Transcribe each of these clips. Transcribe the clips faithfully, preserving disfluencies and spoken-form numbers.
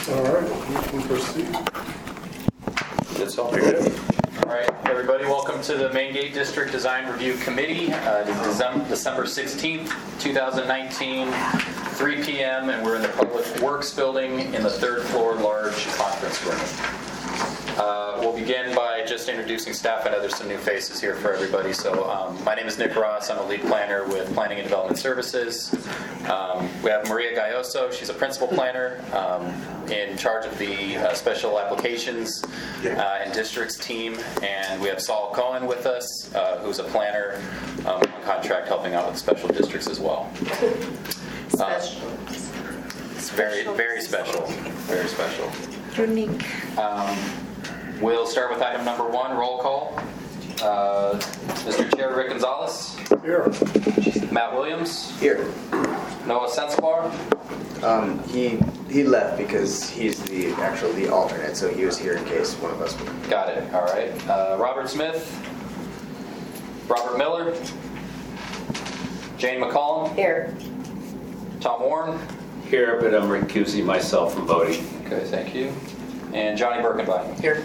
All right, you can proceed. That's all good. All right, everybody, welcome to the Main Gate District Design Review Committee. Uh, December, December sixteenth, twenty nineteen, three p.m., and we're in the Public Works Building in the third floor large conference room. Uh, we'll begin by just introducing staff. I know there's some new faces here for everybody. So um, my name is Nick Ross. I'm a lead planner with Planning and Development Services. Um, we have Maria Gayoso. She's a principal planner um, in charge of the uh, special applications uh, and districts team. And we have Saul Cohen with us, uh, who's a planner um, on contract helping out with special districts as well. Special. Uh, it's very, very special. Very special. Unique. Um, We'll start with item number one, roll call. Uh, Mister Chair, Rick Gonzalez. Here. Matt Williams. Here. Noah Sensabar. Um, he he left because he's the actual the alternate, so he was here in case one of us would. Got it. All right. Uh, Robert Smith. Robert Miller. Jane McCollum. Here. Tom Warren. Here, but I'm recusing myself from voting. Okay, thank you. And Johnny Birkenbein. Here.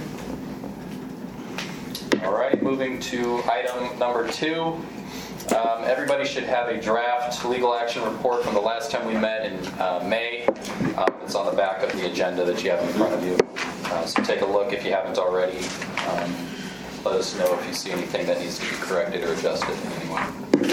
All right, moving to item number two. Um, everybody should have a draft legal action report from the last time we met in uh, May. Um, it's on the back of the agenda that you have in front of you. Uh, so take a look if you haven't already. Um, let us know if you see anything that needs to be corrected or adjusted in any way.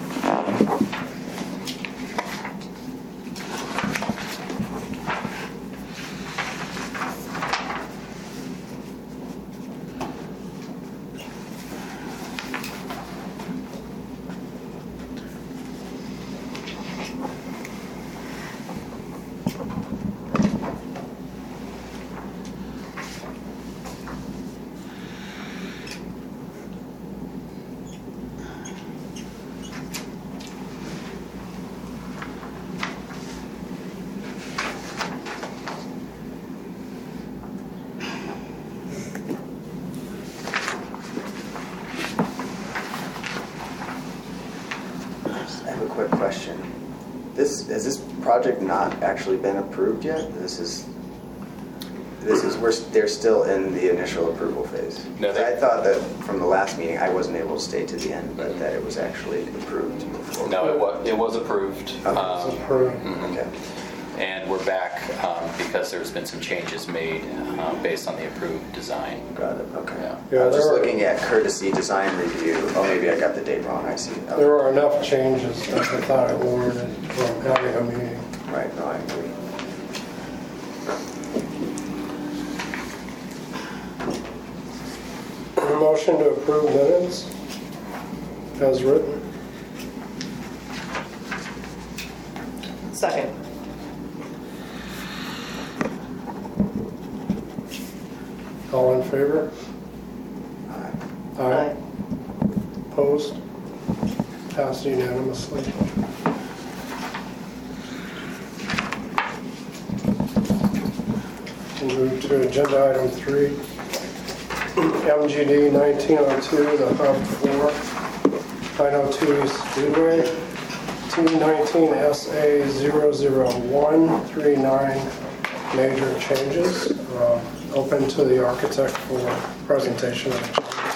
Quick question. This has this project not actually been approved yet? This is this is we're they're still in the initial approval phase. No, they, I thought that from the last meeting I wasn't able to stay to the end, but that it was actually approved. To move forward. no, it was it was approved. Okay. Um, It's approved. mhm. Okay. And we're back um, because there's been some changes made um, based on the approved design. Got it. Okay. Yeah. Yeah, I was just there are- looking at courtesy design review. Oh, maybe I got the date wrong. I see. Oh, There were enough changes that I thought it warranted from having a meeting. right. No, I agree. A motion to approve minutes as written. Second. All in favor? Aye. Aye. Opposed? Passed unanimously. We'll move to agenda item three. M G D nineteen oh two, the Hub four, nine oh two East Speedway, T nineteen S A zero zero one three nine, major changes. Uh, Open to the architect for presentation of the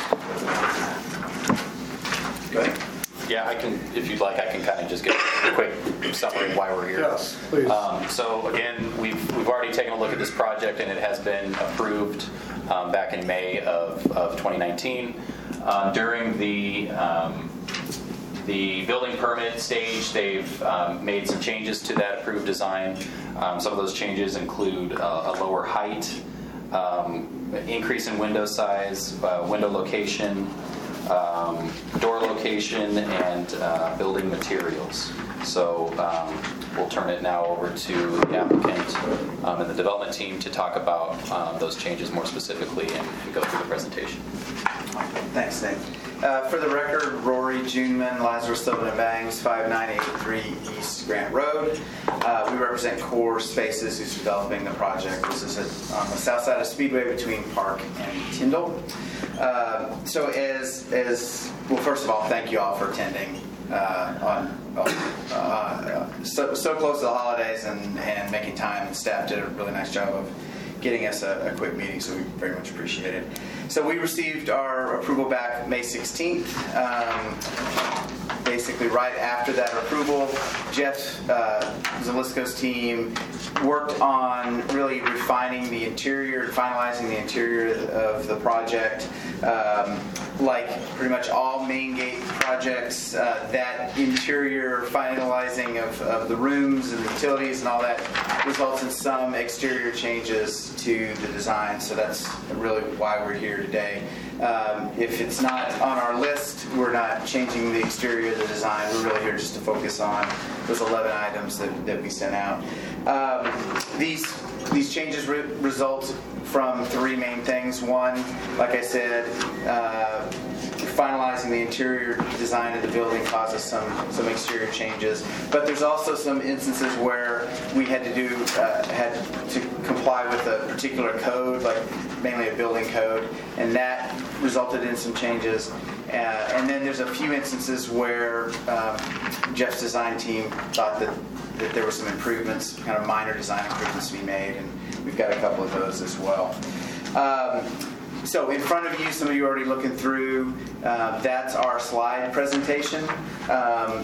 changes. Go ahead. Yeah, I can, if you'd like, I can kind of just give a quick summary of why we're here. Yes, please. Um, so again, we've we've already taken a look at this project, and it has been approved um, back in May of, of twenty nineteen. Um, during the um, the building permit stage, they've um, made some changes to that approved design. Um, some of those changes include uh, a lower height, um, increase in window size, uh, window location, um, door location, and uh, building materials. So um, we'll turn it now over to the applicant um, and the development team to talk about um, those changes more specifically and, and go through the presentation. Thanks, Nick. Uh, for the record, Rory Juneman, Lazarus Sullivan and Bangs, five nine eight three East Grant Road. Uh, we represent Core Spaces, who's developing the project. This is a, on the south side of Speedway between Park and Tyndall. Uh, so as, as, well, first of all, thank you all for attending. uh, on uh, so, so close to the holidays and, and making time, and staff did a really nice job of getting us a, a quick meeting, so we very much appreciate it. So we received our approval back May sixteenth. Um, basically right after that approval, Jeff uh, Zalisco's team worked on really refining the interior, finalizing the interior of the project. Um, like pretty much all main gate projects, uh, that interior finalizing of, of the rooms and the utilities and all that results in some exterior changes to the design. So that's really why we're here today. Um, if it's not on our list, we're not changing the exterior of the design. We're really here just to focus on those eleven items that, that we sent out. Um, these these changes re- result from three main things. One, like I said, uh, finalizing the interior design of the building causes some some exterior changes. But there's also some instances where we had to do uh, had to comply with a particular code, like mainly a building code, and that resulted in some changes. Uh, and then there's a few instances where um, Jeff's design team thought that, that there were some improvements, kind of minor design improvements to be made, and we've got a couple of those as well. Um, so in front of you, some of you are already looking through, uh, that's our slide presentation. Um,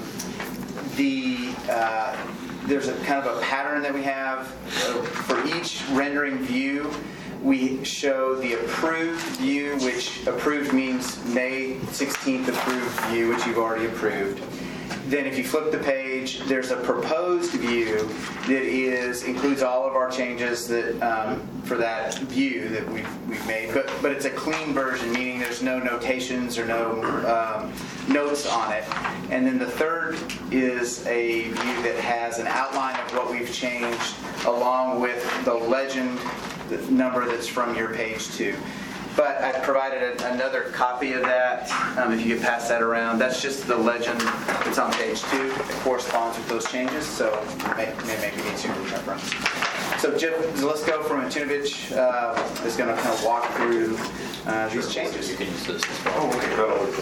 the uh, there's a kind of a pattern that we have. Uh, for each rendering view, we show the approved view, which approved means May sixteenth approved view, which you've already approved. Then if you flip the page, there's a proposed view that is includes all of our changes that um, for that view that we've, we've made, but but it's a clean version, meaning there's no notations or no um, notes on it. And then the third is a view that has an outline of what we've changed along with the legend the number that's from your page two. But I've provided a, another copy of that, um, if you could pass that around. That's just the legend that's on page two. It corresponds with those changes, so it may, may make it easier to remember. So Jeff Zalisco from Antunovich uh, is going to kind of walk through uh, these changes. You can use this as well. Oh, okay. That'll work for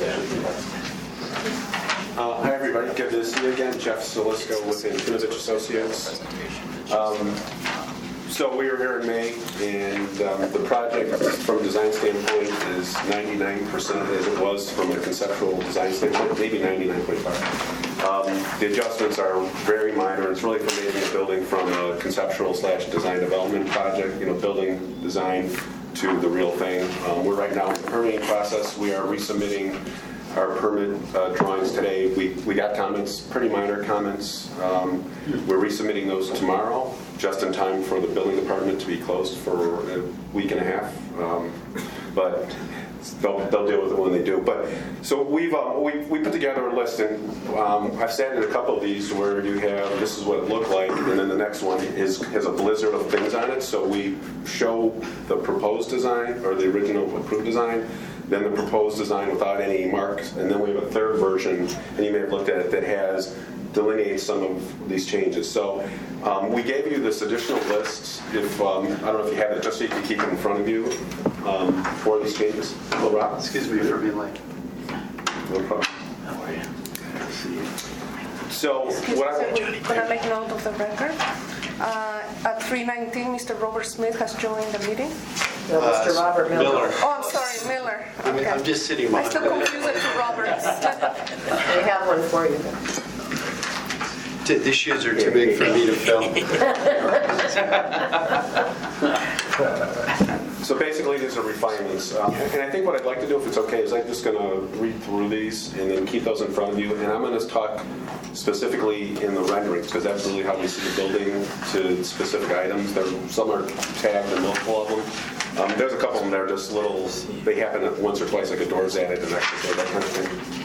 that. Uh, hi, everybody. Good to see you again. Jeff Zalisco with Antunovich Associates. Um, So we were here in May, and um, the project, from a design standpoint, is ninety-nine percent as it was from a conceptual design standpoint, maybe ninety-nine point five. Um, the adjustments are very minor. It's really for making a building from a conceptual slash design development project, you know, building design to the real thing. Um, we're right now in the permitting process. We are resubmitting our permit uh, drawings today. We, we got comments, pretty minor comments. Um, we're resubmitting those tomorrow, just in time for the building department to be closed for a week and a half. Um, but they'll, they'll deal with it when they do. But so we've uh, we, we put together a list, and um, I've sat in a couple of these where you have this is what it looked like, and then the next one is has a blizzard of things on it. So we show the proposed design or the original approved design, then the proposed design without any marks, and then we have a third version, and you may have looked at it, that has delineates some of these changes. So um, we gave you this additional list. If um, I don't know if you have it, just so you can keep it in front of you um, for these changes. Hello, Rob. Excuse me for being late. No problem. How are you? Good to see you. So what I We're going to make note of the record. Uh, at three nineteen, Mister Robert Smith has joined the meeting. No, Mister Uh, Robert Miller. Miller. Oh, I'm sorry, Miller. I mean, Okay. I'm just sitting I behind still you. confuse it to Roberts. We have one for you. T- These shoes are too big for me to fill. So basically, these are refinements. Um, and I think what I'd like to do, if it's okay, is I'm just going to read through these and then keep those in front of you. And I'm going to talk specifically in the renderings, because that's really how we see the building to specific items. There, some are tagged and multiple of them. Um, there's a couple of them that are just little, they happen once or twice, like a door's added, an extra door, that kind of thing.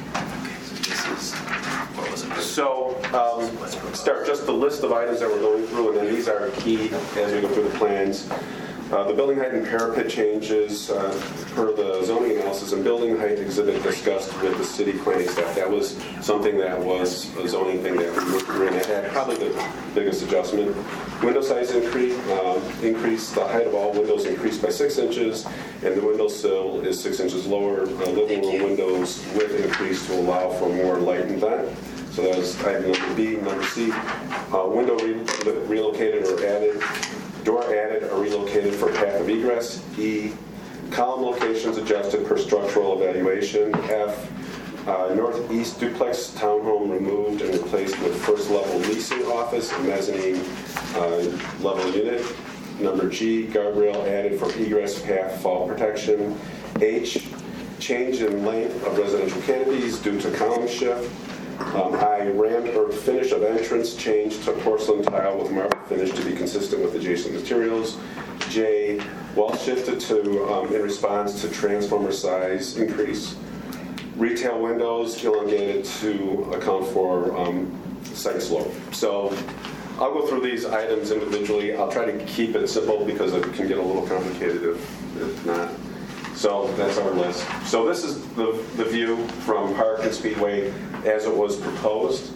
So, um, start just the list of items that we're going through, and then these are key as we go through the plans. Uh, The building height and parapet changes uh, per the zoning analysis and building height exhibit discussed with the city planning staff. That was something that was a zoning thing that we were in. That had probably the biggest adjustment. Window size increase, uh, increased. The height of all windows increased by six inches, and the window sill is six inches lower. The living room windows width increased to allow for more light and vent. So that was item number B. Number C, uh, window re- relocated or added. Door added or relocated for path of egress. E, column locations adjusted per structural evaluation. F, uh, northeast duplex townhome removed and replaced with first level leasing office and mezzanine uh, level unit. Number G, guardrail added for egress path fall protection. H, change in length of residential canopies due to column shift. Um, I, rammed or finish of entrance changed to porcelain tile with marble finish to be consistent with adjacent materials. J, wall shifted to um, in response to transformer size increase. Retail windows elongated to account for um, site slope. So I'll go through these items individually. I'll try to keep it simple because it can get a little complicated if, if not. So that's our list. So this is the, the view from Park and Speedway as it was proposed.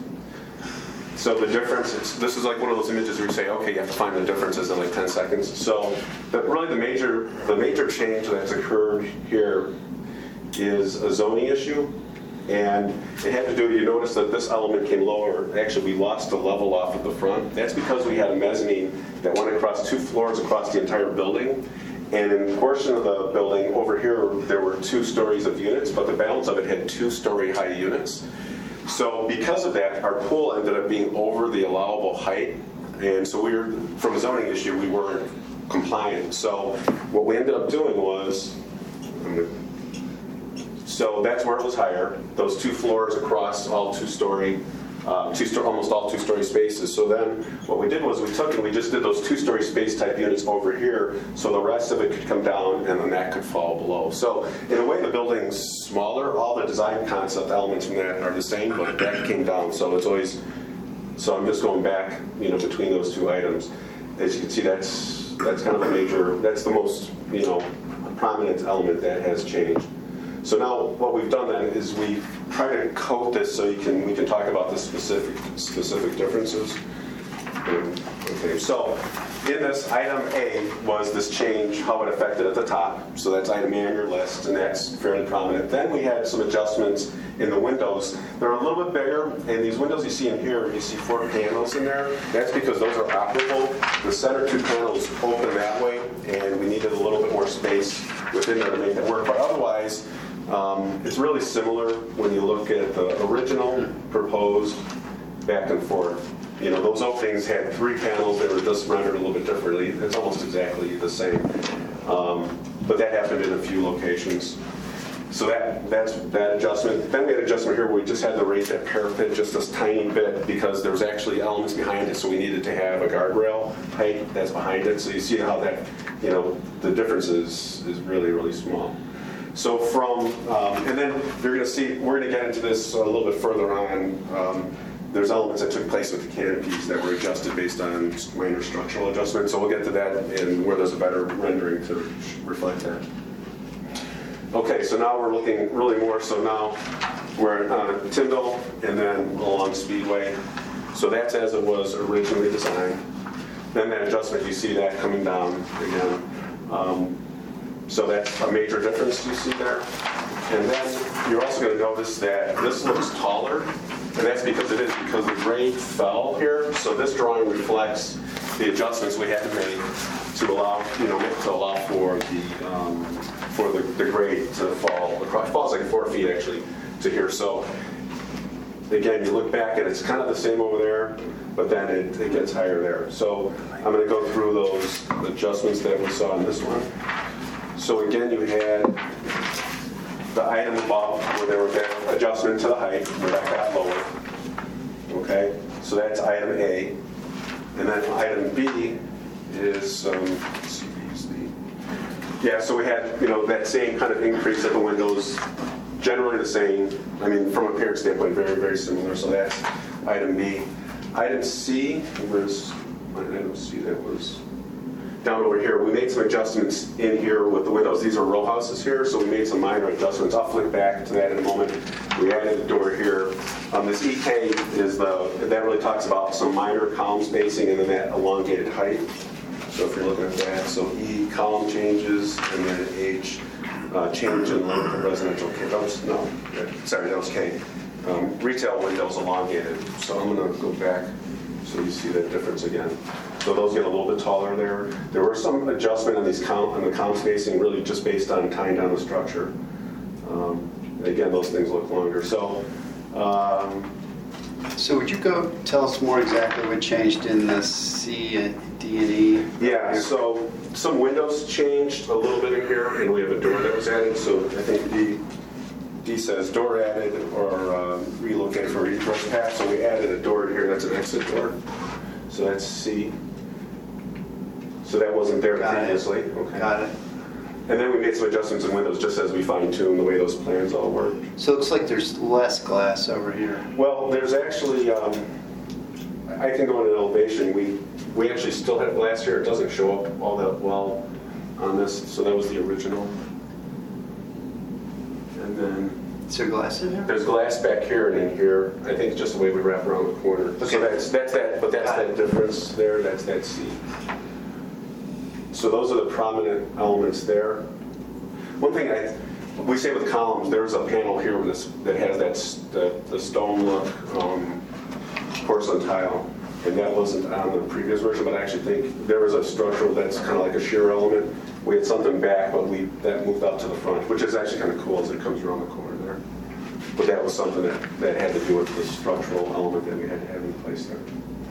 So the difference, it's, this is like one of those images where you say, okay, you have to find the differences in like ten seconds. So but really the major, the major change that's occurred here is a zoning issue. And it had to do, you notice that this element came lower. Actually, we lost the level off at the front. That's because we had a mezzanine that went across two floors across the entire building. And in a portion of the building over here, there were two stories of units, but the balance of it had two-story high units. So because of that, our pool ended up being over the allowable height. And so we were, from a zoning issue, we weren't compliant. So what we ended up doing was, so that's where it was higher, those two floors across all two-story, uh, two sto- almost all two-story spaces. So then what we did was we took and we just did those two-story space type units over here so the rest of it could come down and then that could fall below. So in a way the building's smaller, all the design concept elements from that are the same, but that came down. So it's always, so I'm just going back, you know, between those two items. As you can see, that's that's kind of a major, that's the most, you know, prominent element that has changed. So now what we've done then is we try to code this so you can we can talk about the specific specific differences. Okay, so in this, item A was this change, how it affected at the top. So that's item A on your list, and that's fairly prominent. Then we had some adjustments in the windows. They're a little bit bigger, and these windows you see in here, you see four panels in there. That's because those are operable. The center two panels open that way, and we needed a little bit more space within there to make that work. But otherwise, um, it's really similar when you look at the original proposed back and forth. You know, those openings had three panels. They were just rendered a little bit differently. It's almost exactly the same. Um, but that happened in a few locations. So that that's that adjustment. Then we had an adjustment here where we just had to raise that parapet just a tiny bit because there was actually elements behind it, so we needed to have a guardrail height that's behind it. So you see how that, you know, the difference is, is really, really small. So from, um, and then you're going to see, we're going to get into this a little bit further on. Um, there's elements that took place with the canopies that were adjusted based on minor structural adjustments. So we'll get to that and where there's a better rendering to reflect that. Okay, so now we're looking really more, so now we're on Tyndall and then along Speedway. So that's as it was originally designed. Then that adjustment, you see that coming down again. Um, so that's a major difference you see there. And then you're also going to notice that this looks taller, and that's because it is, because the grade fell here. So this drawing reflects the adjustments we had to make to allow, you know, to allow for the um, for the, the grade to fall across. It falls like four feet actually to here. So again, you look back and it's kind of the same over there, but then it, it gets higher there. So I'm going to go through those adjustments that we saw in this one. So again, you had the item above where there was that adjustment to the height where that got lower. Okay, so that's item A. And then item B is, um, let's see, yeah, so we had, you know, that same kind of increase at the windows, generally the same. I mean, from a appearance standpoint, very, very similar. So that's item B. Item C was, item C, that was, down over here, we made some adjustments in here with the windows. These are row houses here, so we made some minor adjustments. I'll flick back to that in a moment. We added a door here. Um, this E K is the, that really talks about some minor column spacing and then that elongated height. So if you're looking at that, so E, column changes, and then H, uh, change in length of residential, K, that was, no, sorry, that was K. Um, retail windows elongated. So I'm going to go back so you see that difference again. So those get a little bit taller there. There were some adjustment on these column, on the column spacing, really just based on tying down the structure. Um, and again, those things look longer. So, um, So would you go tell us more exactly what changed in the C and D and E? yeah. So some windows changed a little bit in here, and we have a door that was added. So I think D, D says door added or um, relocated for egress path. So we added a door here. That's an exit door. So that's C. So that wasn't there Got it. previously. Okay. Got it. And then we made some adjustments in windows just as we fine-tuned the way those plans all work. So it looks like there's less glass over here. Well, there's actually, um, I can go in an elevation. We we actually still have glass here. It doesn't show up all that well on this. So that was the original. And then Is there glass in here? there's glass back here and in here. I think it's just the way we wrap around the corner. Okay. So that's that's that, but that's that difference there. That's that C. So those are the prominent elements there. One thing I, we say with columns, there's a panel here with this, that has that, s- the, the stone look um, porcelain tile, and that wasn't on the previous version, but I actually think there was a structural that's kind of like a shear element. We had something back, but we that moved out to the front, which is actually kind of cool as it comes around the corner there. But that was something that, that had to do with the structural element that we had to have in place there.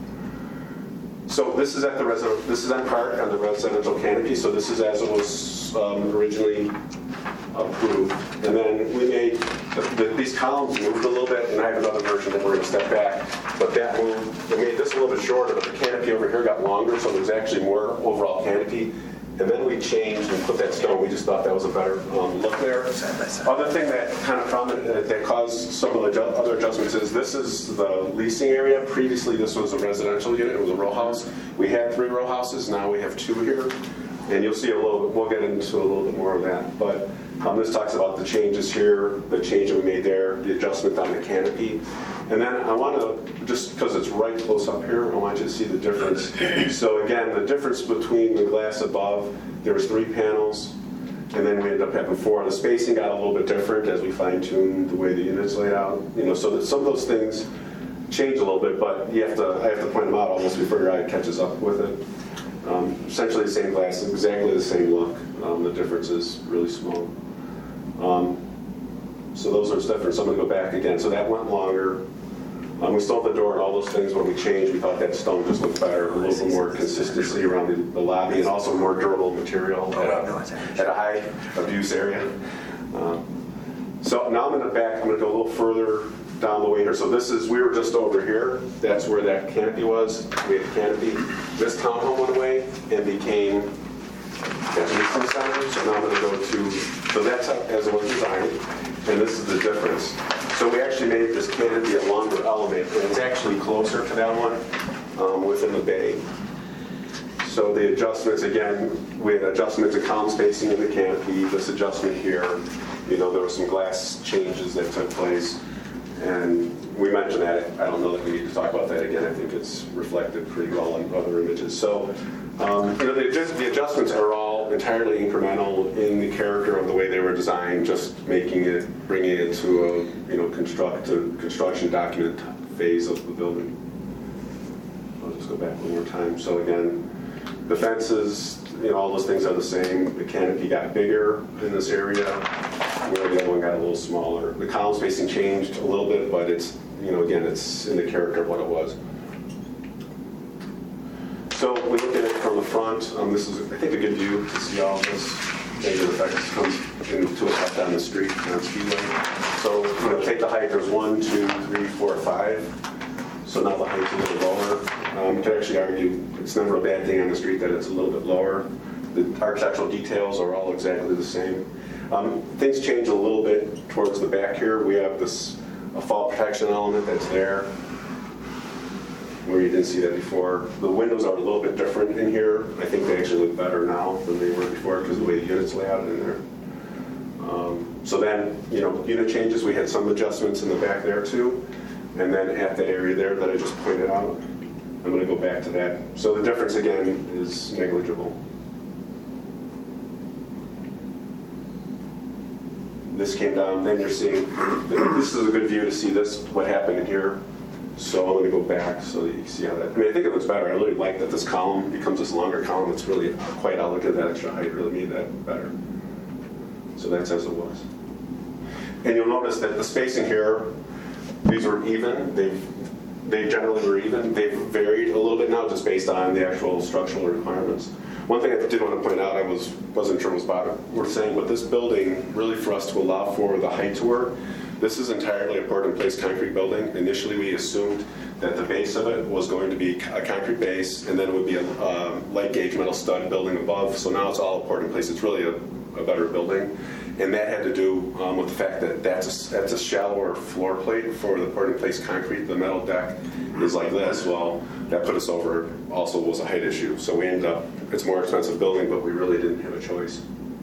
So this is at the resident, this is on Park on the residential canopy. So this is as it was um, originally approved. And then we made the, the, these columns moved a little bit, and I have another version that we're going to step back. But that moved. We made this a little bit shorter, but the canopy over here got longer, so there's actually more overall canopy. And then we changed and put that stone. We just thought that was a better um, look there. Other thing that kind of prominent, uh, that caused some of the adju- other adjustments is this is the leasing area. Previously, this was a residential unit. It was a row house. We had three row houses. Now we have two here. And you'll see a little bit, we'll get into a little bit more of that. But um, this talks about the changes here, the change that we made there, the adjustment on the canopy. And then I want to, just because it's right close up here, I want you to see the difference. So again, the difference between the glass above, there was three panels, and then we ended up having four. The spacing got a little bit different as we fine-tuned the way the unit's laid out. You know, so that some of those things change a little bit, but you have to, I have to point them out almost before your eye catches up with it. Um, essentially the same glass, exactly the same look. Um, the difference is really small. Um, so those are different. So I'm going to go back again. So that went longer. Um, we still have the door and all those things. When we changed, we thought that stone just looked better, a little bit more consistency around the, the lobby, and also more durable material at a, at a high abuse area. Um, so now I'm going to back. I'm going to go a little further down the way here. So this is, we were just over here. That's where that canopy was. We had a canopy. This townhome went away and became that leasing center. So now I'm going to go to, so that's as it was designed, and this is the difference. So we actually made this canopy a longer element, and it's actually closer to that one um, within the bay. So the adjustments, again, we had adjustments to column spacing in the canopy, this adjustment here. You know, there were some glass changes that took place. And we mentioned that. I don't know that we need to talk about that again. I think it's reflected pretty well in other images. So, um, you know, the, adjust, the adjustments are all entirely incremental in the character of the way they were designed, just making it, bringing it to a, you know, construct, a construction document phase of the building. I'll just go back one more time. So again, the fences, you know, all those things are the same. The canopy got bigger in this area, where the other one got a little smaller. The column spacing changed a little bit, but it's, you know, again, it's in the character of what it was. So we look at it from the front. Um, this is, I think, a good view to see all this. Major effects comes into effect on the street, on Speedway. So, you know, take the height. There's one, two, three, four, five. So now the height's a little lower. Um, you can actually argue it's never a bad thing on the street that it's a little bit lower. The architectural details are all exactly the same. Um, things change a little bit towards the back here. We have this a fall protection element that's there, where you didn't see that before. The windows are a little bit different in here. I think they actually look even better now than they were before because of the way the units lay out in there. Um, so then, you know, unit changes, we had some adjustments in the back there too. And then at that area there that I just pointed out, I'm going to go back to that. So the difference again is negligible. This came down, then you're seeing, this is a good view to see this, what happened in here. So I'm going to go back so that you can see how that, I mean, I think it looks better. I really like that this column becomes this longer column. It's really quite elegant. That extra height really made that better. So that's as it was. And you'll notice that the spacing here, these were even. They've, they generally were even. They've varied a little bit now just based on the actual structural requirements. One thing I did want to point out, I was, wasn't sure was about it. We're saying with this building, really for us to allow for the height to work, this is entirely a poured-in-place concrete building. Initially, we assumed that the base of it was going to be a concrete base, and then it would be a uh, light gauge metal stud building above. So now it's all poured-in-place. It's really a, a better building. And that had to do um, with the fact that that's a, that's a shallower floor plate for the poured-in-place concrete. The metal deck is like this. Well, that put us over. Also was a height issue. So we ended up, it's a more expensive building, but we really didn't have a choice.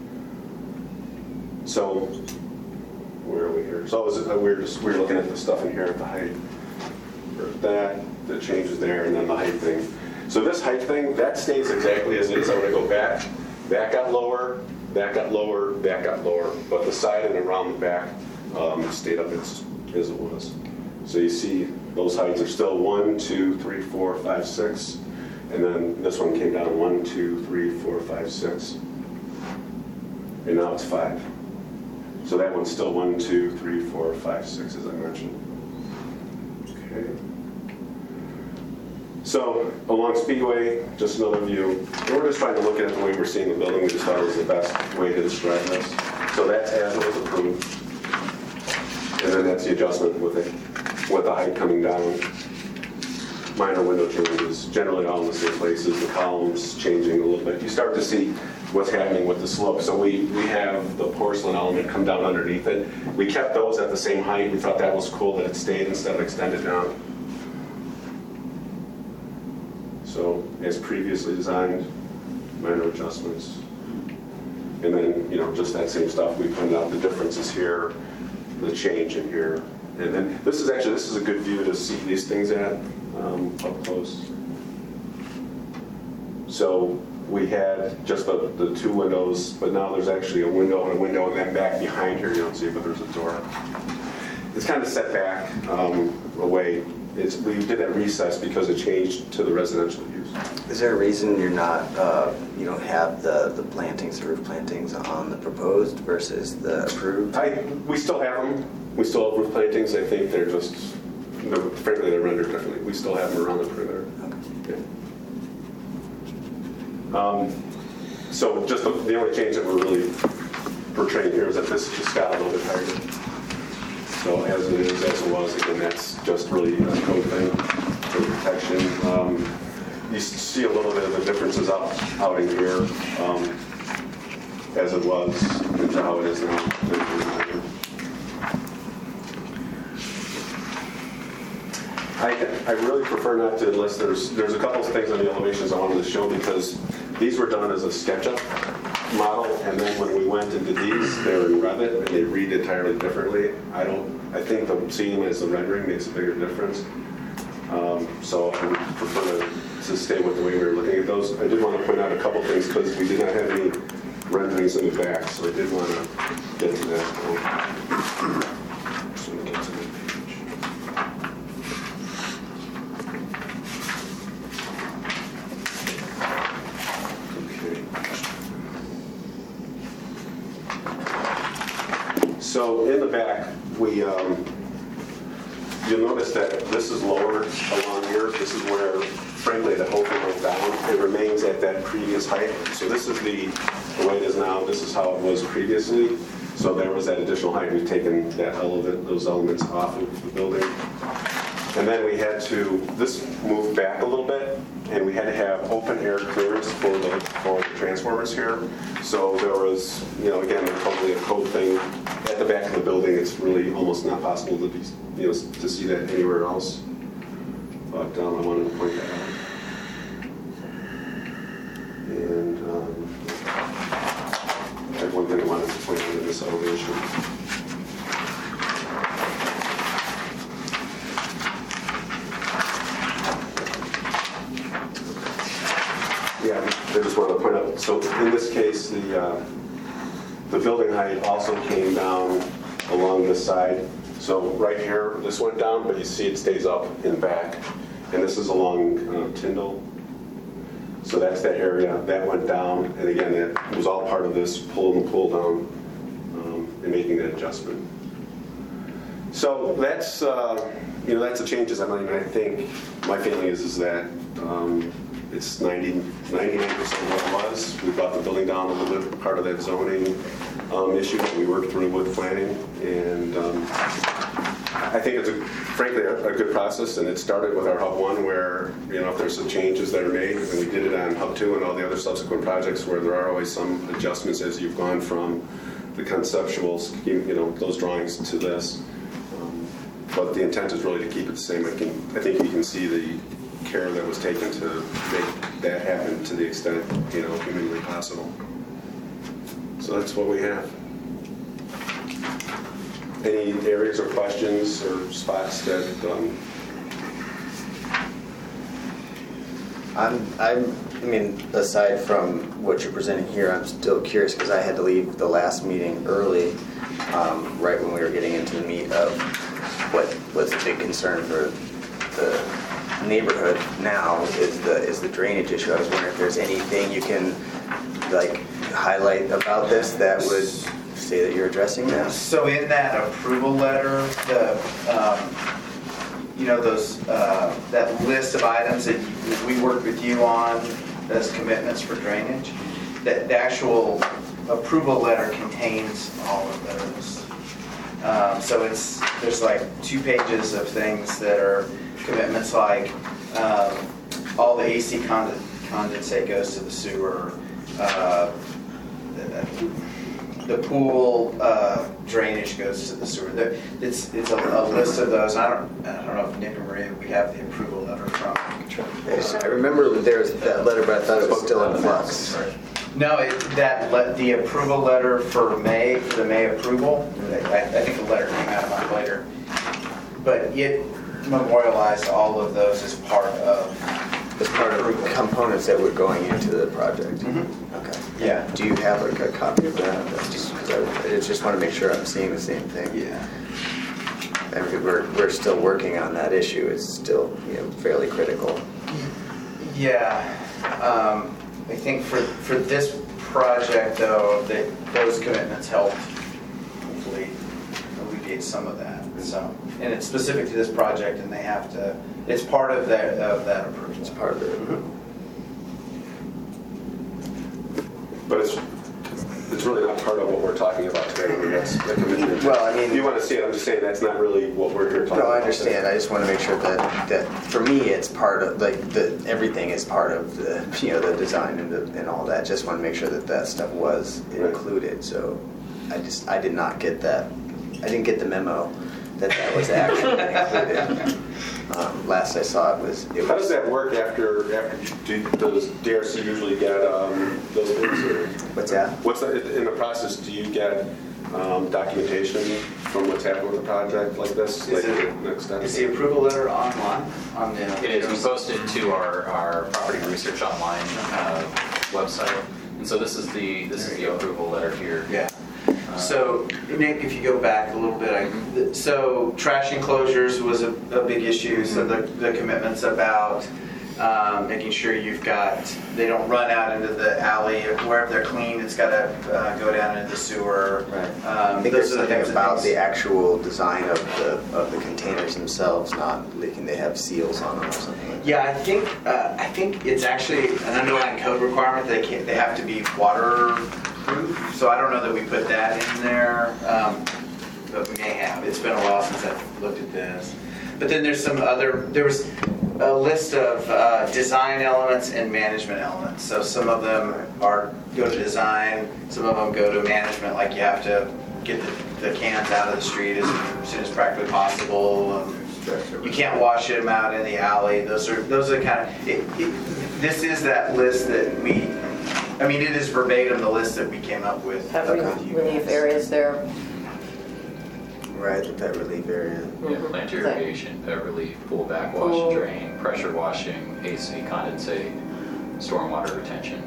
So where are we here? So it was, uh, we were just we were looking at the stuff in here at the height. That, the changes there, and then the height thing. So this height thing, that stays exactly as it is. I'm going to go back. That got lower. That got lower, that got lower, but the side and around the back um, stayed up as, as it was. So you see those heights are still one, two, three, four, five, six, and then this one came down one, two, three, four, five, six, and now it's five. So that one's still one, two, three, four, five, six, as I mentioned. Okay. So along Speedway, just another view. We're just trying to look at it the way we're seeing the building. We just thought it was the best way to describe this. So that's as it was approved. And then that's the adjustment with it, with the height coming down. Minor window changes, generally all in the same places. The columns changing a little bit. You start to see what's happening with the slope. So we, we have the porcelain element come down underneath it. We kept those at the same height. We thought that was cool that it stayed instead of extended down. So, as previously designed, minor adjustments. And then, you know, just that same stuff. We pointed out the differences here, the change in here. And then, this is actually, this is a good view to see these things at, um, up close. So, we had just the, the two windows, but now there's actually a window and a window, and then back behind here, you don't see it, but there's a door. It's kind of set back um, away. It's, we did that recess because it changed to the residential use. Is there a reason you're not, uh, you don't have the, the plantings, the roof plantings on the proposed versus the approved? I, we still have them. We still have roof plantings. I think they're just, they're, frankly, they're rendered differently. We still have them around the perimeter. Okay. Yeah. Um, so just the, the only change that we're really portraying here is that this just got a little bit higher. So as it is, as it was, again, that's just really a code thing for protection. Um, you see a little bit of the differences out, out in here, um, as it was, and how it is now. I, I really prefer not to, unless there's, there's a couple of things on the elevations I wanted to show, because these were done as a SketchUp model, and then when we went and did these, they were in Revit, and they read entirely differently. I don't, I think the, seeing them as the rendering makes a bigger difference. Um, so I would prefer to, to stay with the way we were looking at those. I did want to point out a couple things, because we did not have any renderings in the back, so I did want to get to that point. So we get to the page. So in the back, we um, you'll notice that this is lower along here. This is where, frankly, the whole thing went down. It remains at that previous height. So this is the, the way it is now. This is how it was previously. So there was that additional height. We've taken that element, those elements off of the building. And then we had to, this moved back a little bit, and we had to have open air clearance for the, for the transformers here. So there was, you know, again, totally a code thing. At the back of the building, it's really almost not possible to be, you know, to see that anywhere else. But um, I wanted to point that out. And um, on this plan in this elevation. Yeah, I just wanted to point out, so in this case, the, uh, the building height also came down along this side. So right here, this went down, but you see it stays up in back. And this is along uh, Tyndall. So that's that area, that went down. And again, it was all part of this pull and pull down um, and making that adjustment. So that's, uh, you know, that's the changes. I mean, I think my feeling is, is that um, it's ninety, ninety-nine percent of what it was. We brought the building down a little bit, part of that zoning um, issue that we worked through with planning. And um, I think it's, a, frankly, a, a good process. And it started with our Hub one where, you know, if there's some changes that are made, and we did it on Hub two and all the other subsequent projects where there are always some adjustments as you've gone from the conceptual, you know, those drawings to this. Um, but the intent is really to keep it the same. I, can, I think you can see the care that was taken to make that happen to the extent, you know, humanly possible. So that's what we have. Any areas or questions or spots that um, I'm, I'm, I mean, aside from what you're presenting here, I'm still curious because I had to leave the last meeting early, um, right when we were getting into the meat of what was a big concern for the neighborhood now is the is the drainage issue. I was wondering if there's anything you can like highlight about this that would say that you're addressing that. So in that approval letter, the um, you know those uh, that list of items that we worked with you on as commitments for drainage, that the actual approval letter contains all of those. Um, so it's there's like two pages of things that are commitments, like um, all the A C conden- condensate goes to the sewer. Uh, the, the pool uh, drainage goes to the sewer. There, it's it's a, a list of those. I don't I don't know if Nick and Maria we have the approval letter from. I remember there was that letter, but I thought it was still in flux. No, it, that le- the approval letter for May, for the May approval. I, I think the letter came out a month later, but it memorialized all of those as part of as part of components that were going into the project. Mm-hmm. Okay. Yeah. Do you have like a copy of that? That's just, 'cause I, I just want to make sure I'm seeing the same thing. Yeah. I mean, we're we're still working on that issue. It's still, you know, fairly critical. Yeah. Um, I think for for this project though, that those commitments helped hopefully alleviate some of that. So, and it's specific to this project, and they have to. It's part of that of that approval. It's part of it. Mm-hmm. But it's it's really not part of what we're talking about today. I mean, that's the commitment. Well, I mean, if you want to see it, I'm just saying that's not really what we're here talking about. No, I understand. I just want to make sure that, that for me, it's part of, like, the everything is part of the, you know, the design and, the, and all that. Just want to make sure that that stuff was included. So I just, I did not get that. I didn't get the memo that that was actually included. Um, last I saw it was. It How was, does that work after, after do, does D R C usually get um, those things? Or what's that? What's the, in the process, do you get um, documentation from what's happened with the project like this? Is like it- the next step? Is the approval letter online on the? It is. We posted to our, our property research online uh, website, and so this is the this is the approval letter here. Yeah. So, Nick, if you go back a little bit, I, so trash enclosures was a, a big issue. So the, the commitments about um, making sure you've got, they don't run out into the alley. Wherever they're clean, it's got to uh, go down into the sewer. Right. Um, I think those there's are the something types of about things. the actual design of the of the containers themselves not leaking. They have seals on them or something like that. Yeah, I think uh, I think it's actually an underlying code requirement. They can't. They have to be waterproof. So I don't know that we put that in there, um, but we may have. It's been a while since I've looked at this. But then there's some other. There was a list of uh, design elements and management elements. So some of them are go to design. Some of them go to management. Like you have to get the, the cans out of the street as soon as practically possible. Um, You can't wash them out in the alley. Those are those are kind of. It, it, this is that list that we I mean, it is verbatim the list that we came up with. Have Okay. re- relief areas there. Right, the pet relief area. Yeah, plant irrigation, pet relief, pool backwash, Pool. drain, pressure washing, A C, condensate, stormwater retention.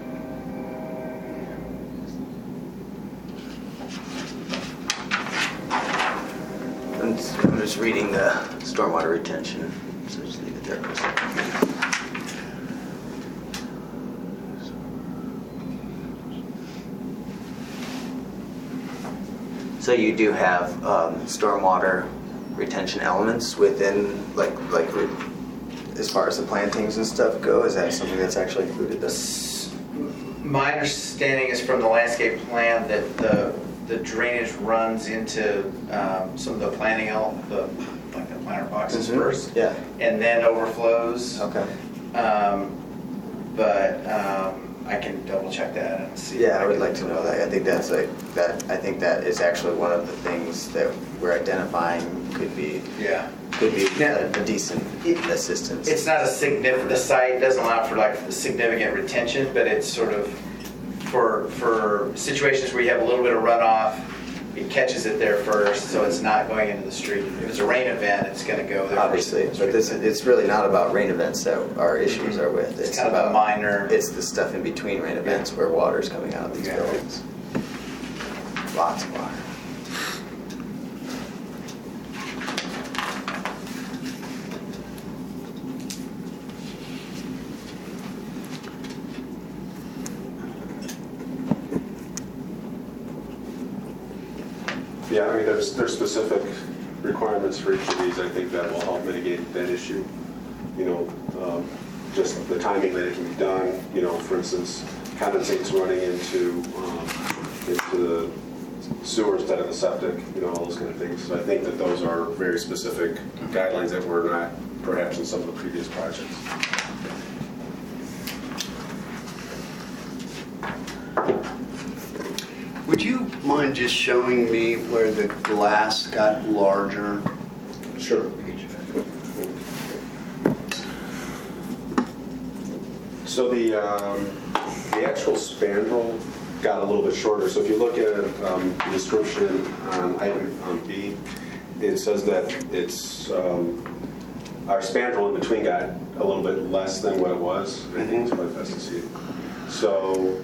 I'm just- I'm just reading the stormwater retention, so just leave it there for a second. So you do have um, stormwater retention elements within, like, like re- as far as the plantings and stuff go? Is that something that's actually included? This? My understanding is from the landscape plan that the the drainage runs into um, some of the planting, el- the like the planter boxes Mhm. first, Yeah. and then overflows. Okay. Um, but um, I can double check that and see. Yeah, I would like to know that. I think that's like that. I think that is actually one of the things that we're identifying could be Yeah. could be Yeah. a, a decent It- assistance. It's not a significant, the site doesn't allow for like significant retention, but it's sort of for, for situations where you have a little bit of runoff, it catches it there first, so it's not going into the street. If it's a rain event, it's gonna go there. Obviously, first. but this it's really not about rain events that our issues are with. It's kind of a about minor- It's the stuff in between rain events where water's coming out of these Yeah. buildings. Lots of water. Yeah, I mean, there's, there's specific requirements for each of these, I think that will help mitigate that issue. You know, um, just the timing that it can be done, you know, for instance, condensate's running into, um, into the sewer instead of the septic, you know, all those kind of things. So I think that those are very specific guidelines that were not perhaps in some of the previous projects. Would you mind just showing me where the glass got larger? Sure. So the, um, the actual spandrel got a little bit shorter. So if you look at um, the description on item um, B, it says that it's, um, our spandrel in between got a little bit less than what it was. I think it's probably best to see it. So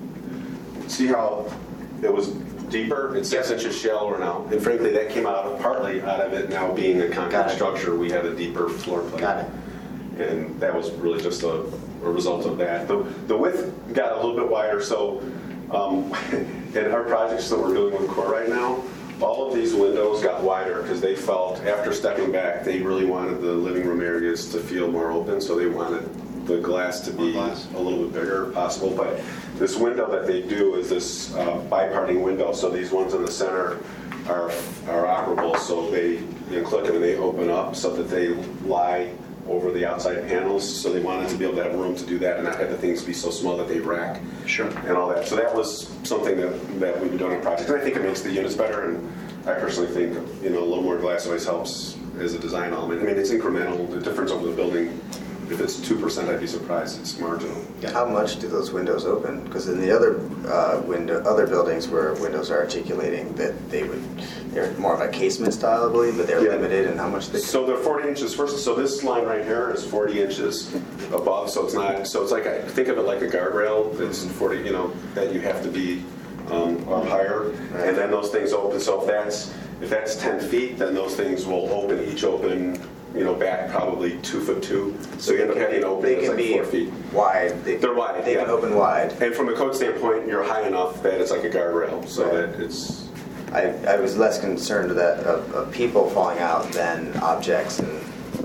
see how it was deeper? It's six inches shallower now. And frankly, that came out partly out of it now being a Got concrete it. structure. We had a deeper floor plate. Got it. And that was really just a, a result of that. The, the width got a little bit wider, so um, in our projects that we're doing with Core right now, all of these windows got wider because they felt, after stepping back, they really wanted the living room areas to feel more open, so they wanted the glass to be a little bit bigger if possible. But this window that they do is this uh, biparting window, so these ones in the center are, are operable, so they, you know, click them and they open up so that they lie over the outside panels, so they wanted to be able to have room to do that and not have the things be so small that they rack. Sure. And all that. So that was something that, that we've been doing on projects. And I think it makes the units better, and I personally think, you know, a little more glass always helps as a design element. I mean, it's incremental. The difference over the building, if it's two percent, I'd be surprised. It's marginal. How much do those windows open? Because in the other uh, window, other buildings where windows are articulating, that they would, they're more of a casement style, I believe, but they're Yeah. limited in how much they. So they're forty inches first. So this line right here is forty inches above. So it's not. So it's like a, think of it like a guardrail that's forty. You know that you have to be um, up higher, Right. and then those things open. So if that's if that's ten feet, then those things will open. Each open, you know, back probably two foot two. So you end up having open They it's can like be four feet. wide. They, They're wide, They yeah. can open wide. And from a code standpoint, you're high enough that it's like a guardrail, so Right. that it's. I, I was less concerned that of, of people falling out than objects and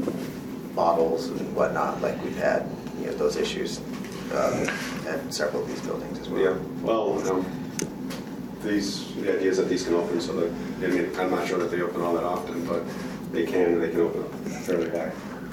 bottles and whatnot, like we've had, you know, those issues um, at several of these buildings as well. Yeah, well, um, these, the idea is that these can open so that, I mean, I'm not sure that they open all that often, but they can, and they can open up fairly high.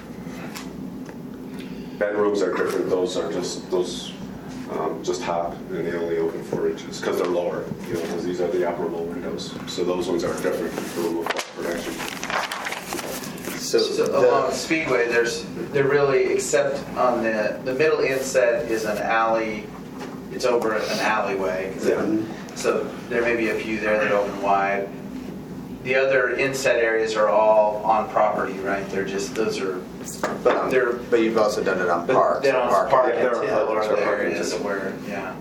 Bedrooms are different, those are just, those um, just hop, and they only open four inches, because they're lower, you know, because these are the operable windows. So those ones are different for remote protection. So, So the- along Speedway, there's, there really, except on the, the middle inset is an alley it's over an alleyway. 'cause Yeah. it- So there may be a few there that open wide. The other inset areas are all on property, right? They're just, those are, But, um, they're, but you've also done it on but parks. then on park- Park Yeah, and there are Till parks, are there the are park and areas Till. where, yeah.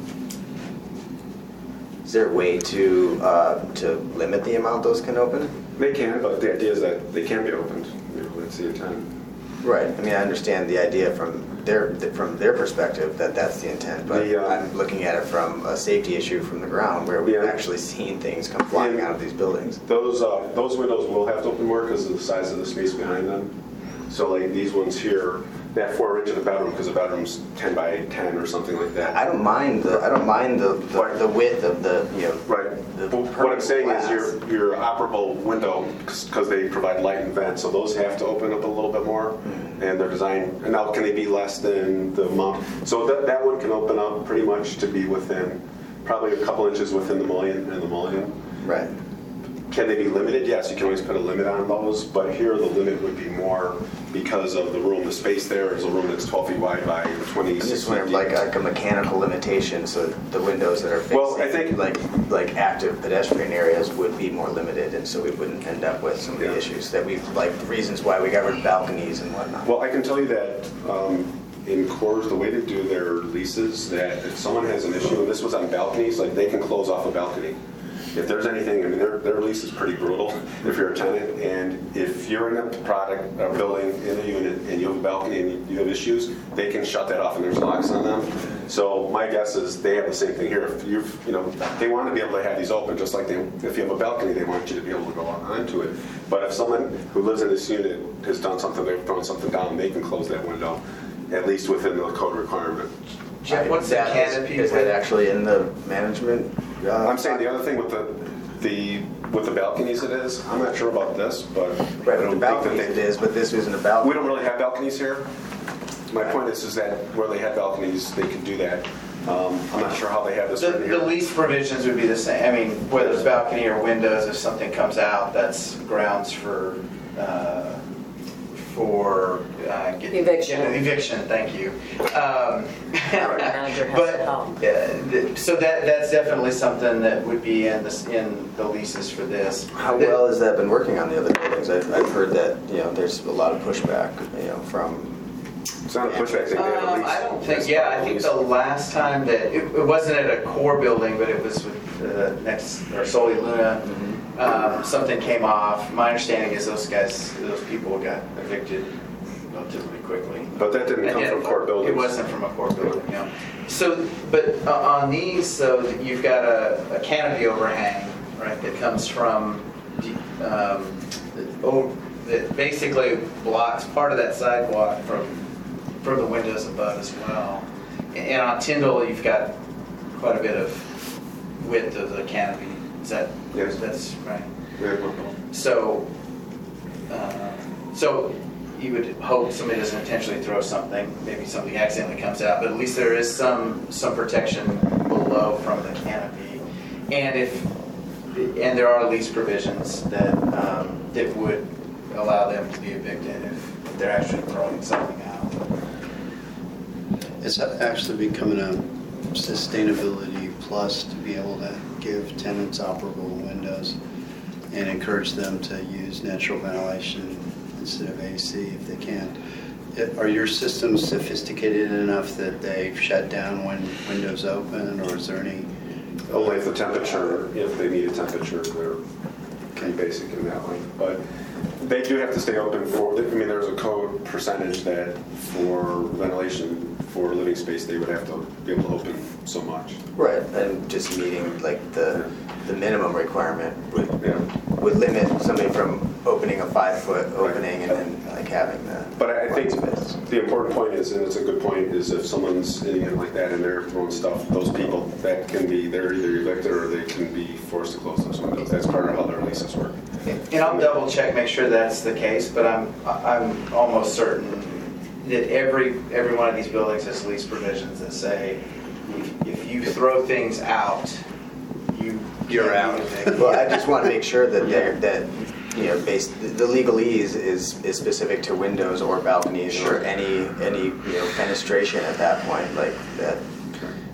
Is there a way to, uh, to limit the amount those can open? They can, but the idea is that they can be opened. You know, that's the intent. Right. I mean, I understand the idea from their, from their perspective that that's the intent, but The, uh, I'm looking at it from a safety issue from the ground where we've Yeah. actually seen things come flying Yeah. out of these buildings. Those uh, those windows will have to open more because of the size of the space behind them. So like these ones here, that four inch in the bedroom because the bedroom's ten by ten or something like that. I don't mind the, I don't mind the, the, Right. the width of the, you know. Right. the But what I'm saying is glass. your your operable window, because they provide light and vent, so those have to open up a little bit more, and they're designed. And now, can they be less than the amount? So that that one can open up pretty much to be within, probably a couple inches within the mullion and the mullion. Right. Can they be limited? Yes, you can always put a limit on those, but here the limit would be more because of the room. The space there is a room that's twelve feet wide by I'm twenty-six just feet wondering, deep. like, like a mechanical limitation, so the windows that are facing, Well, I think- like, like active pedestrian areas would be more limited, and so we wouldn't end up with some of the Yeah. issues that we, like, the reasons why we got rid of balconies and whatnot. Well, I can tell you that um, in Coors, the way they do their leases, that if someone has an issue, and this was on balconies, like they can close off a balcony. If there's anything, I mean, their, their lease is pretty brutal if you're a tenant, and if you're in a product, a building, in a unit, and you have a balcony and you have issues, they can shut that off and there's locks on them. So my guess is they have the same thing here. If you've, you know, they want to be able to have these open, just like they, if you have a balcony, they want you to be able to go onto it. But if someone who lives in this unit has done something, they've thrown something down, they can close that window, at least within the code requirement. Jeff, what's the That is- canopy? Is that actually in the management? uh, I'm saying the other thing with the, the, with the balconies it is, I'm not sure about this, but I Right, with don't the think balconies that it they, is, but this isn't a balcony. we don't really have balconies here. My point is, is that where they have balconies, they can do that. Um, I'm not sure how they have this The, written the here. lease provisions would be the same. I mean, whether it's balcony or windows, if something comes out, that's grounds for, uh, for uh, get- Eviction. get an eviction, thank you. Um, Manager has But, to help. uh, th- so that, that's definitely something that would be in this, in the leases for this. How well has that been working on the other buildings? I've, I've heard that, you know, there's a lot of pushback, you know, from, It's not a pushback thing, they have a Um, lease. I don't think, It's yeah, part I of think lease. the last time that, it, it wasn't at a core building, but it was with the next, or Soli Luna, um, something came off. My understanding is those guys, those people got evicted relatively quickly. But that didn't come And from it- core buildings. It wasn't from a core building, no. So, but uh, on these, so you've got a, a canopy overhang, right, that comes from, the, um, the- oh, that basically blocks part of that sidewalk from, from the windows above as well. And on Tyndall, you've got quite a bit of width of the canopy. Is that, Yes. that's right? Yeah. So, uh, so you would hope somebody doesn't intentionally throw something, maybe something accidentally comes out, but at least there is some, some protection below from the canopy. And if, and there are lease provisions that, um, that would allow them to be evicted if they're actually throwing something out. It's actually becoming a sustainability plus to be able to give tenants operable windows and encourage them to use natural ventilation instead of A C if they can. It- Are your systems sophisticated enough that they shut down when windows open, or is there any? Only if the temperature, if they need a temperature, they're pretty basic in that way. But they do have to stay open for, I mean, there's a code percentage that for ventilation, for living space, they would have to be able to open so much. right, and just meeting like the, the minimum requirement would, Yeah. would limit somebody from opening a five-foot opening and then like having the. But I I think space. the important point is, and it's a good point, is if someone's in it like that and they're throwing stuff, those people, that can be, they're either evicted or they can be forced to close those windows. That's part of how their leases work. And I'll double check, make sure that's the case, but I'm, I'm almost certain that every, every one of these buildings has lease provisions that say, if, if you throw things out, you. You're out. Well, I just want to make sure that they're, that, you know, based, the legalese is, is specific to windows or balconies or any, any, you know, fenestration at that point, like that.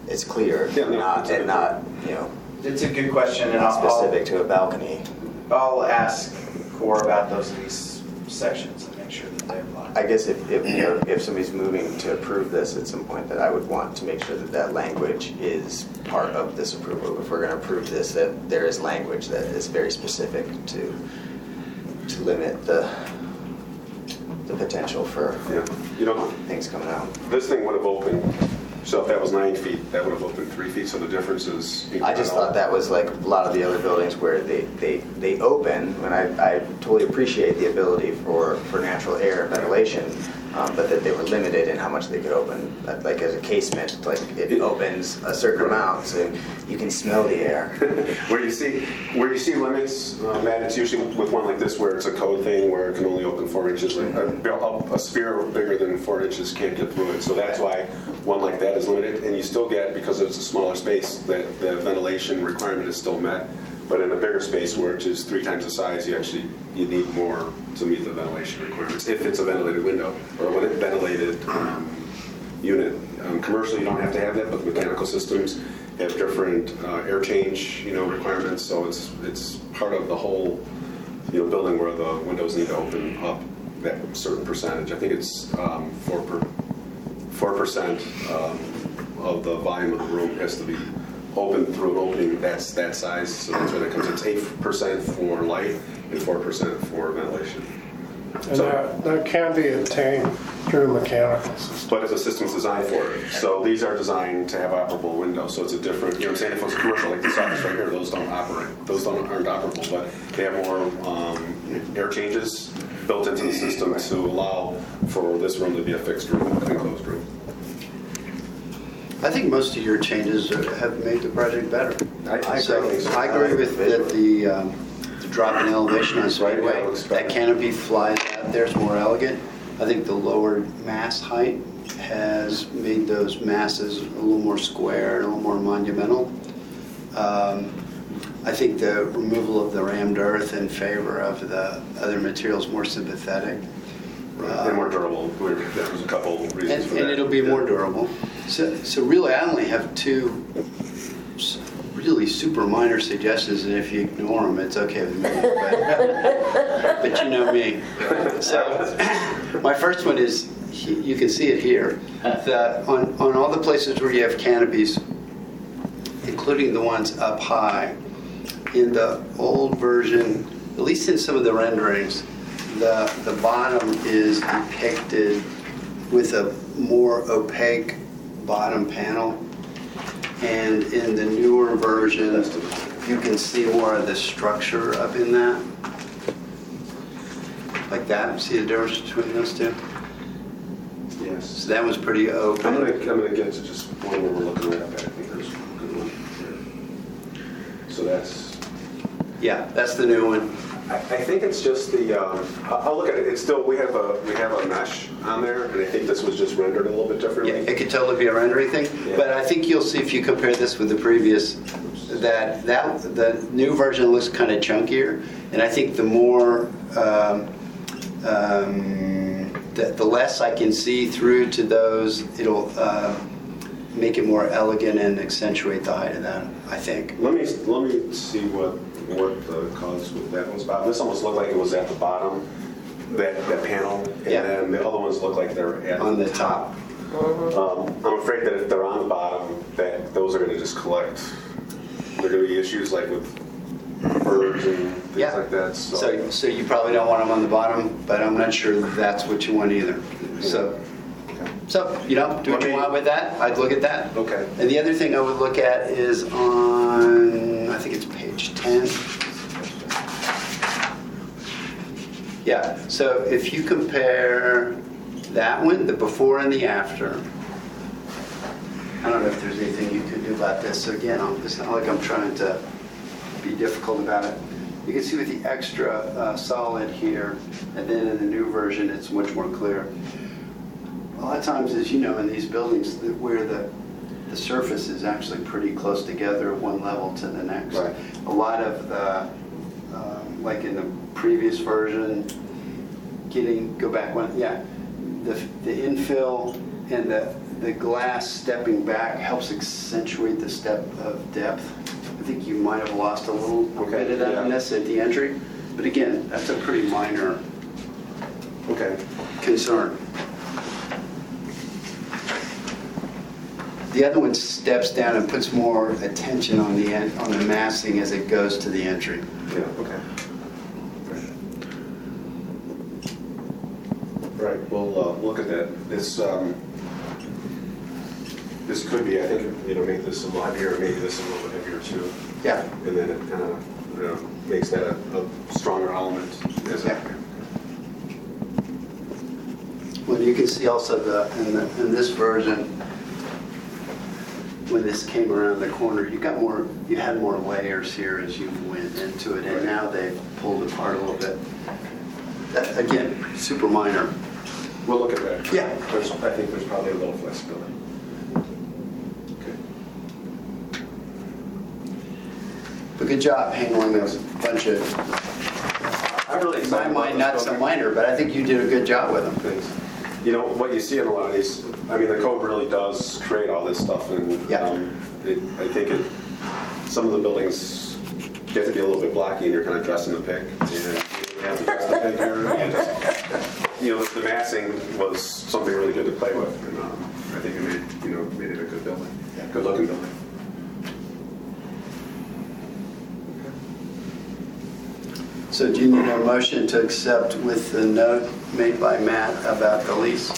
it's clear, Yeah, no, not, it's a- and not, you know, It's a good question, and not I'll, specific to a balcony. I'll, I'll ask Core about those lease sections and make sure that they apply. I guess if, if, you know, if somebody's moving to approve this at some point, that I would want to make sure that that language is part of this approval. If we're going to approve this, that there is language that is very specific to, to limit the, the potential for Yeah. You know, things coming out. this thing would have opened, so if that was nine feet, that would have opened three feet, so the difference is. I just thought that was like a lot of the other buildings where they, they, they open, and I, I totally appreciate the ability for, for natural air ventilation, um, but that they were limited in how much they could open. That, like as a casement, like it opens a certain amount, so you can smell the air. Where you see, where you see limits, uh, Matt, it's usually with one like this where it's a code thing where it can only open four inches. Like a, a, a sphere bigger than four inches can't get through it. So that's why one like that is limited. And you still get, because it's a smaller space, that the ventilation requirement is still met. But in a bigger space, which is three times the size, you actually you need more to meet the ventilation requirements. If it's a ventilated window or a ventilated um, unit, um, commercially you don't have to have that, but mechanical systems have different uh, air change, you know, requirements. So it's it's part of the whole, you know, building where the windows need to open up that certain percentage. I think it's um, four per four percent um, of the volume of the room has to be open through an opening that's that size. So that's where that comes. It's eight percent for light and four percent for ventilation. And So- that, that can be obtained through mechanical systems. But it's a system's designed for it. So these are designed to have operable windows. So it's a different, you know what I'm saying? If it was commercial, like this office right here, those don't operate. Those don't aren't operable, but they have more um, air changes built into the system to allow for this room to be a fixed room, an enclosed room. I think most of your changes are- have made the project better. I- I agree. So I agree with that the, um, the drop in elevation on Right, yeah, Speedway, it looks better. that canopy flies out there, it's more elegant. I think the lowered mast height has made those masses a little more square and a little more monumental. Um, I think the removal of the rammed earth in favor of the other materials more sympathetic. And more durable. There was a couple reasons And, for that. and it'll be more durable. So, so really, I only have two s- really super minor suggestions, and if you ignore them, it's okay with me. But, but you know me. So, my first one is, he- you can see it here, that on, on all the places where you have canopies, including the ones up high, in the old version, at least in some of the renderings, the, the bottom is depicted with a more opaque bottom panel. And in the newer version, you can see more of the structure up in that. Like that, see the difference between those two? Yes. So that was pretty I'm gonna, open. I'm gonna get to just one where we're looking right up at. I think there's a good one here. So that's, Yeah, that's the new one. I, I think it's just the, um, I'll I'll look at it, it's still, we have a, we have a mesh on there, and I think this was just rendered a little bit Yeah, differently. it could totally be a rendering thing, Yeah. but I think you'll see if you compare this with the previous, that, that the new version looks kind of chunkier, and I think the more, um, um, the, the less I can see through to those, it'll uh, make it more elegant and accentuate the height of that, I think. Let me, let me see what, what the cause with that was about. This almost looked like it was at the bottom, that, that panel, and Yeah. then the other ones look like they're at On the the top. Um, I'm afraid that if they're on the bottom, that those are gonna just collect. There are gonna be issues like with birds and things Yeah. like that, So, so you probably don't want them on the bottom, but I'm not sure that's what you want either. So, so you know, do what you want with that. I'd look at that. Okay. And the other thing I would look at is on, I think it's page ten. Yeah. So if you compare that one, the before and the after. I don't know if there's anything you could do about this. So again, I'm- it's not like I'm trying to be difficult about it. You can see with the extra uh, solid here, and then in the new version, it's much more clear. A lot of times, as you know, in these buildings, the- where the, the surface is actually pretty close together, one level to the next. Right. A lot of the, um, like in the previous version, getting, go back one, yeah, the, the infill and the, the glass stepping back helps accentuate the step of depth. I think you might have lost a little Okay, bit of that yeah. in this at the entry. But again, that's a pretty minor Okay. concern. The other one steps down and puts more attention on the en- on the massing as it goes to the entry. Yeah, okay. Right, we'll uh, look at that. This, um, this could be, I think, you know, make this a little heavier, maybe this a little bit heavier too. Yeah. And then it kind of, you know, makes that a, a stronger element. As Yeah. Well, you can see also the in, the, in this version, when this came around the corner, you got more, you had more layers here as you went into it, and now they've pulled apart a little bit. That, again, super minor. We'll look at that. Yeah. There's, I think there's probably a little flexibility. Okay. But good job handling a bunch of, I'm really in my excited about mind, this not so building. minor, but I think you did a good job with them. Things. You know, what you see in a lot of these, I mean, the code really does create all this stuff, and Yeah. um, it, I think it, some of the buildings get to be a little bit blocky, and you're kind of dressing the pig. And you have to dress the pig here. And just, you know, the massing was something really good to play with, and um, I think it made, you know, made it a good building, good looking building. So do you need a motion to accept with the note made by Matt about the lease?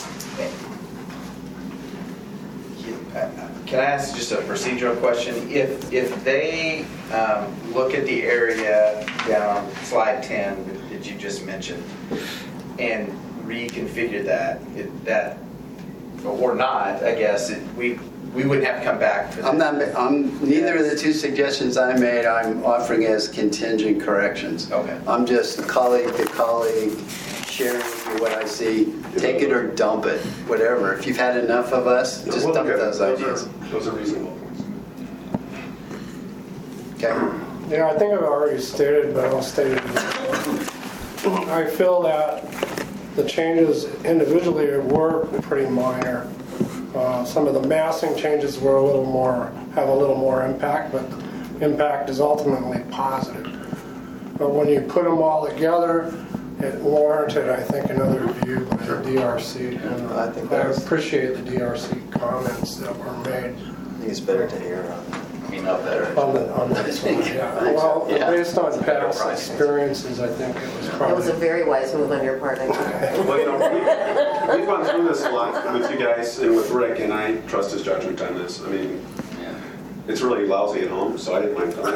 Can I ask just a procedural question? If if they um, look at the area down on slide ten that you just mentioned and reconfigure that, it, that or not, I guess it, we we wouldn't have to come back for that. I'm not, I'm, neither of the two suggestions I made, I'm offering as contingent corrections. Okay. I'm just colleague to colleague, sharing with you what I see, take it or dump it, whatever. If you've had enough of us, just We'll dump look at it. those Those ideas. are- Those are reasonable points. Okay? Yeah, I think I've already stated, but I'll state it again. I feel that the changes individually were pretty minor. Uh, Some of the massing changes were a little more, have a little more impact, but impact is ultimately positive. But when you put them all together, it warranted, I think, another review by the D R C. And I think I that's- appreciate the D R C comments that were made I think it's better to hear on. I mean, not better. on the, on this one. Yeah. Well, Yeah. based on better past price. experiences, I think it was That probably. was a very wise move on your part, I think. Well, you know, we, we've gone through this a lot with you guys and with Rick, and I trust his judgment on this. I mean, it's really lousy at home, so I didn't mind coming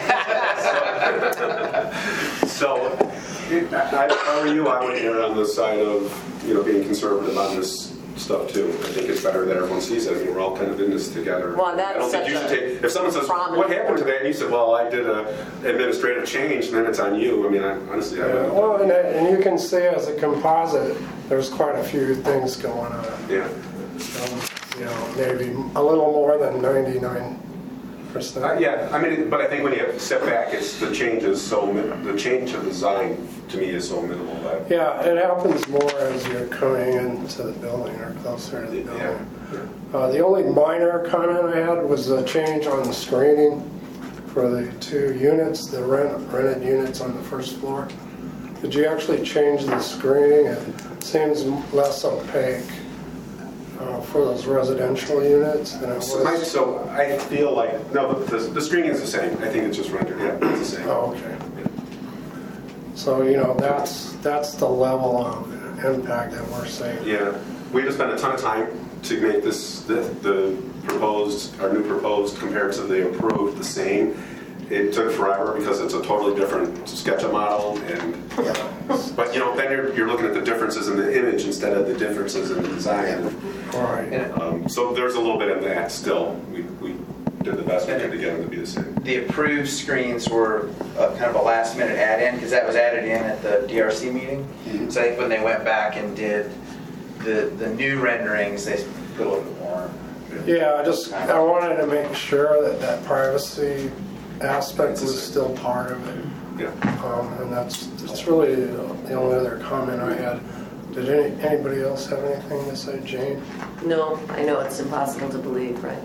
here. So, I, if I were you, I would err on the side of, you know, being conservative on this stuff too. I think it's better that everyone sees it. I mean, we're all kind of in this together. Well, that's I don't think you such should a take, if someone says, prominent what happened to that? And you said, well, I did a administrative change, then it's on you. I mean, I, honestly, I Yeah, don't well, know. and, and you can see as a composite, there's quite a few things going on. Yeah. Um, you know, maybe a little more than ninety-nine percent. Uh, yeah, I mean, but I think when you step back, it's the change is so min- the change of design to me is so minimal that Yeah, it happens more as you're coming into the building or closer to the yeah. building. Uh, the only minor comment I had was a change on the screening for the two units, the rent, rented units on the first floor. Did you actually change the screening? It seems less opaque uh, for those residential units than it So, I, was. so I feel like no, but the, the screening is the same. I think it's just rendered. Yeah, it's the same. Oh, okay. So, you know, that's that's the level of impact that we're seeing. Yeah, we had to spend a ton of time to make this the, the proposed our new proposed compared to the approved the same. It took forever because it's a totally different SketchUp model, and but you know then you're you're looking at the differences in the image instead of the differences in the design. All right. Um, so there's a little bit of that still. We, we did the best we could to get them to be the same. The approved screens were a, kind of a last minute add-in because that was added in at the D R C meeting. Mhm. So I think when they went back and did the the new renderings, they put a little bit more. Yeah, I just, I wanted to make sure that that privacy aspect was still part of it. Yeah. Um, and that's, that's really the only other comment I had. Did any, anybody else have anything to say, Jane? No, I know it's impossible to believe, right?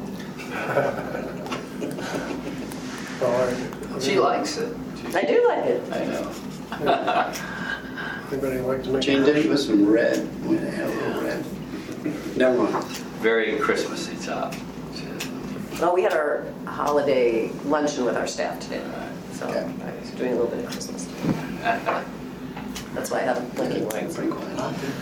All right. She likes it. I do like it. I know. Anybody like to make Jane a did it motion? with some red. We had a little red. Never mind. Very Christmassy top. Well, we had our holiday luncheon with our staff today, so Okay. I was doing a little bit of Christmas. That's why I haven't blinking lights. Pretty quiet out there.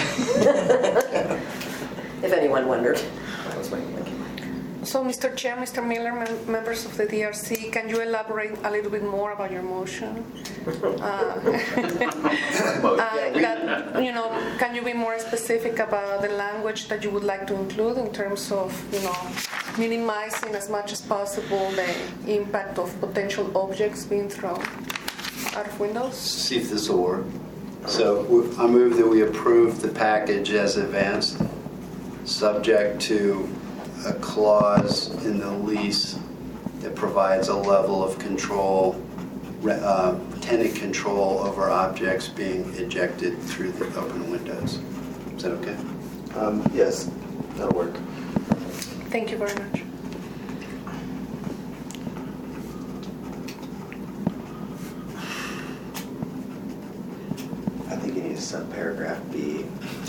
If anyone wondered, I was wearing blinking lights. So, Mister Chair, Mister Miller, mem- members of the D R C, can you elaborate a little bit more about your motion? Uh, uh, that, you know, can you be more specific about the language that you would like to include in terms of, you know, minimizing as much as possible the impact of potential objects being thrown out of windows? See if this will work. So we- I move that we approve the package as advanced, subject to a clause in the lease that provides a level of control, re- uh, tenant control over objects being ejected through the open windows. Is that okay? Um, yes, that'll work. Thank you very much. I think you need a subparagraph B.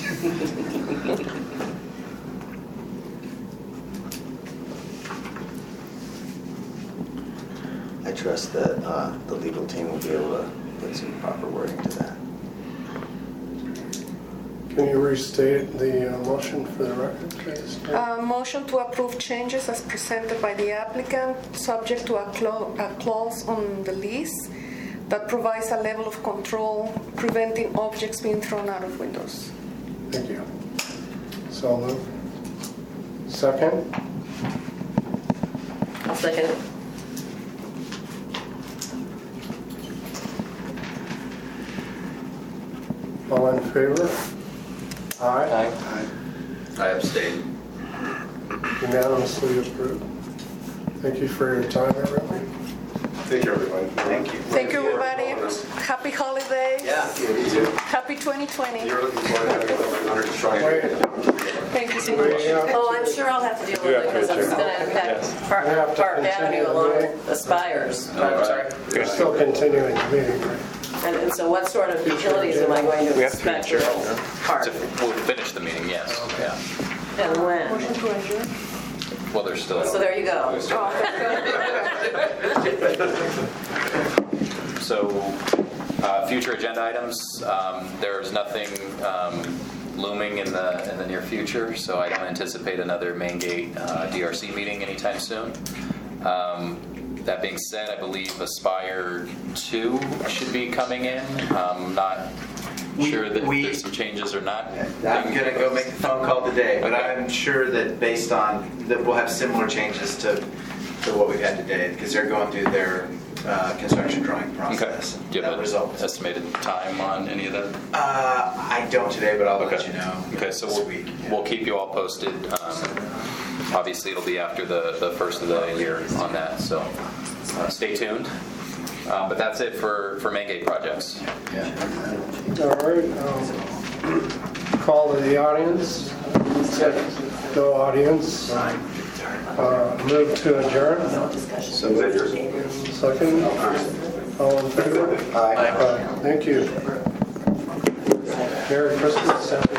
I trust that uh, the legal team will be able to put some proper wording to that. Can you restate the uh, motion for the record, please? Uh, motion to approve changes as presented by the applicant, subject to a, clo- a clause on the lease that provides a level of control preventing objects being thrown out of windows. Thank you. So moved. Second? I'll second it. All in favor? Aye. I abstain. Unanimously approved. Thank you for your time, everyone. Thank you, everybody. Thank you. Thank you, everybody. Happy holidays. Yeah. You too. Happy twenty twenty. You're looking forward to having it under construction. Wait, Thank you so much. we have Oh, I'm sure I'll have to deal with it because I'm just going to head We have Park to Park continue Avenue the along meeting. with the spires. Oh, sorry. We're still continuing the meeting, right? And and so what sort of utilities am I going to expect to park? To- We'll finish the meeting, yes. Yeah. And when? Motion to adjourn. Well, there's still. So there you go. So, uh, future agenda items, um, there's nothing um, looming in the in the near future, so I don't anticipate another Main Gate uh, D R C meeting anytime soon. Um, That being said, I believe Aspire two should be coming in. I'm not We- sure that we- there's some changes or not. I'm going to go make the phone call today, but Okay. I'm sure that based on, that we'll have similar changes to, to what we've had today, because they're going through their uh, construction drawing Okay. process. Do you That have an results. estimated time on any of that? Uh, I don't today, but I'll let Okay. you know. Okay, so this we'll, week. Yeah. we'll keep you all posted. Um, Obviously, it'll be after the, the first of the year on that, so uh, stay tuned. Um, But that's it for, for Main Gate projects. All right. um, Call to the audience. No audience. Uh, Move to adjourn. So Second. All in favor? Aye. Aye. Thank you. Merry Christmas, everybody.